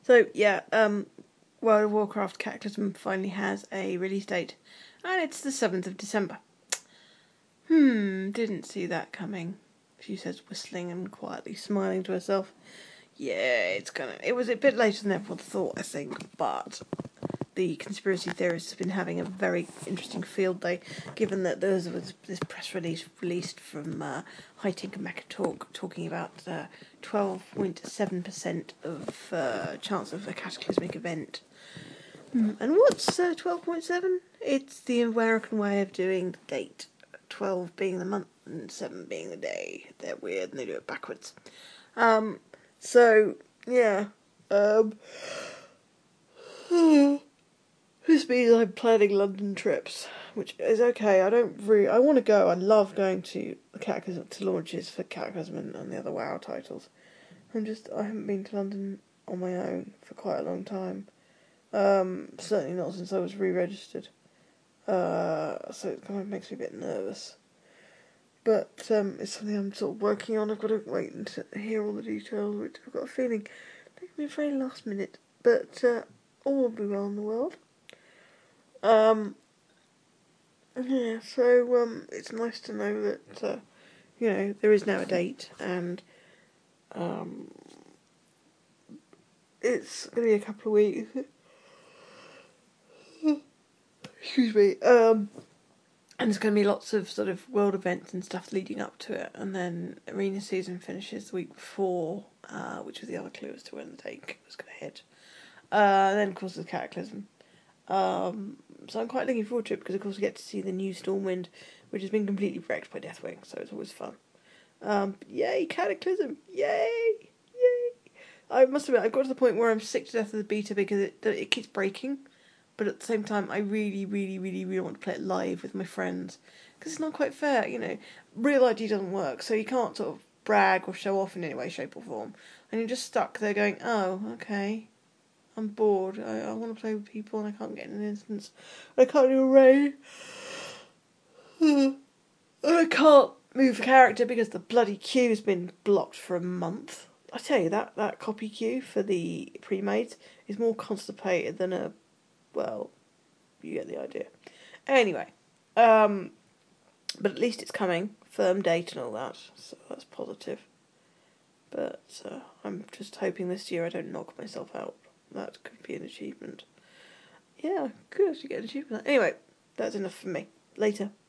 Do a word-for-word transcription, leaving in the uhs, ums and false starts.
So, yeah, um, World of Warcraft Cataclysm finally has a release date, and it's the seventh of December. Hmm, didn't see that coming, she says, whistling and quietly smiling to herself. Yeah, it's gonna... It was a bit later than everyone thought, I think, but the conspiracy theorists have been having a very interesting field day, given that there was this press release released from uh, High Tinker Mecha Talk talking about uh, twelve point seven percent of uh, chance of a cataclysmic event. Mm. And what's uh, twelve point seven? It's the American way of doing the date. twelve being the month and seven being the day. They're weird and they do it backwards. Um, so, yeah. Um... This means I'm planning London trips, which is okay. I don't really... I want to go. I love going to Cataclysm, to launches for Cataclysm and, and the other WoW titles. I'm just... I haven't been to London on my own for quite a long time. Um, certainly not since I was re-registered. Uh, so it kind of makes me a bit nervous. But um, it's something I'm sort of working on. I've got to wait and hear all the details, which I've got a feeling it's going to be very last minute. But uh, all will be well in the world. Um, yeah, so um, it's nice to know that, uh, you know, there is now a date, and um, it's going to be a couple of weeks. Excuse me. Um, and there's going to be lots of sort of world events and stuff leading up to it, and then arena season finishes the week before, uh, which was the other clue as to when the date was going to hit. Uh, and then, of course, there's Cataclysm. Um, so I'm quite looking forward to it because, of course, we get to see the new Stormwind, which has been completely wrecked by Deathwing, so it's always fun. Um, yay, Cataclysm! Yay! Yay! I must admit, I've got to the point where I'm sick to death of the beta because it it keeps breaking, but at the same time, I really, really, really, really want to play it live with my friends because it's not quite fair, you know. Real I D doesn't work, so you can't sort of brag or show off in any way, shape, or form, and you're just stuck there going, "Oh, okay." I'm bored. I, I want to play with people and I can't get in an instance. I can't do a raid. I can't move a character because the bloody queue's been blocked for a month. I tell you, that, that copy queue for the pre-made is more constipated than a... Well, you get the idea. Anyway, um, but at least it's coming. Firm date and all that, so that's positive. But uh, I'm just hoping this year I don't knock myself out. That could be an achievement. Yeah, I could actually get an achievement. Anyway, that's enough for me. Later.